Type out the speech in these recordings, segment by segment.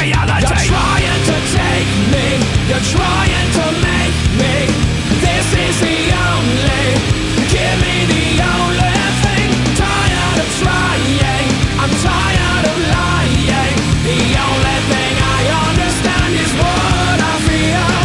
reality. You're trying to take me, you're trying to make me. This is the only, give me the only thing. Tired of trying, I'm tired of lying. The only thing I understand is what I feel.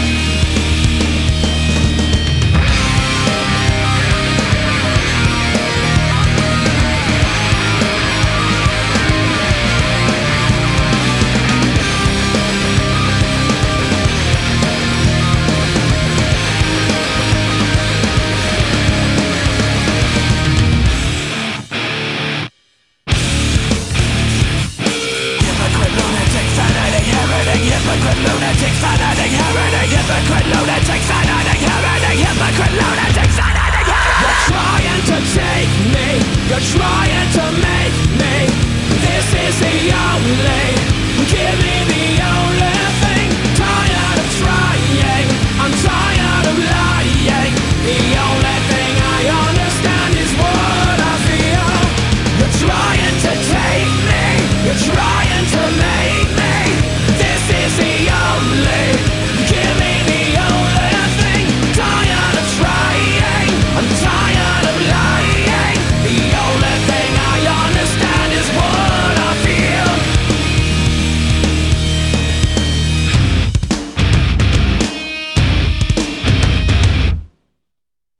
Hypocrite lunatic, fanatic, heretic. Hypocrite lunatic, fanatic, heretic. Hypocrite lunatic, fanatic, heretic. You're trying to take me, you're trying to make me. This is the only, give me the only thing. Tired of trying, I'm tired of lying. The only thing I understand is what I feel. You're trying